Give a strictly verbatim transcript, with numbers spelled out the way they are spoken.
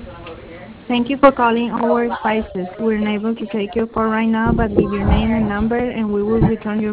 Thank you for calling our Spices. We're unable to take your call right now, but leave your name and number, and we will return your